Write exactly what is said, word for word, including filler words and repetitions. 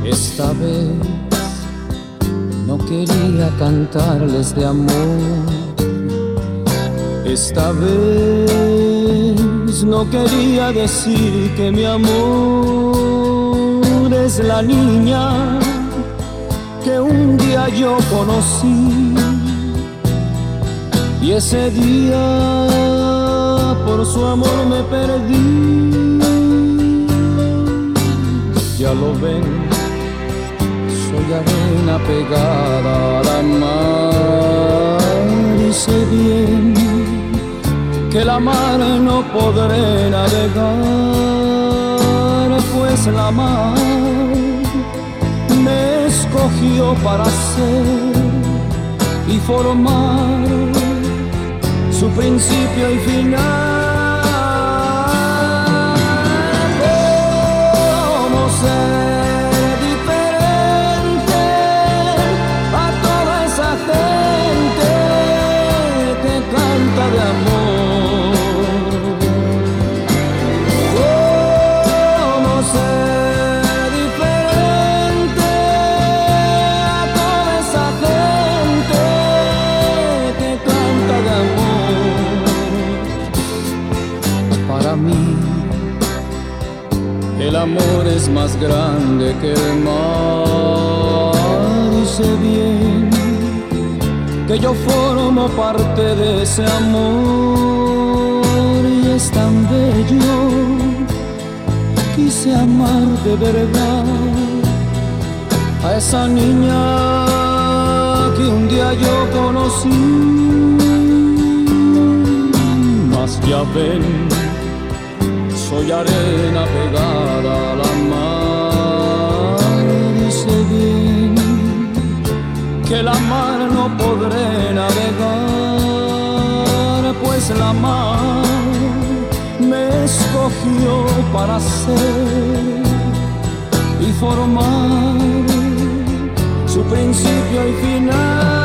Esta vez no quería cantarles de amor. Esta vez no quería decir que mi amor es la niña que un día yo conocí. Y ese día por su amor me perdí. Ya lo ven, soy arena pegada a la mar. Y sé bien que la mar no podré navegar, pues la mar me escogió para ser y formar su principio y final. ¿Cómo ser diferente a toda esa gente que canta de amor? ¿Cómo ser diferente a toda esa gente que canta de amor? Para mí el amor es más grande que el mar. Y sé bien que yo formo parte de ese amor. Y es tan bello, quise amar de verdad a esa niña que un día yo conocí. Mas ya ven, soy arena pegada a la mar. Y sé bien que la mar no podré navegar, pues la mar me escogió para ser y formar su principio y final.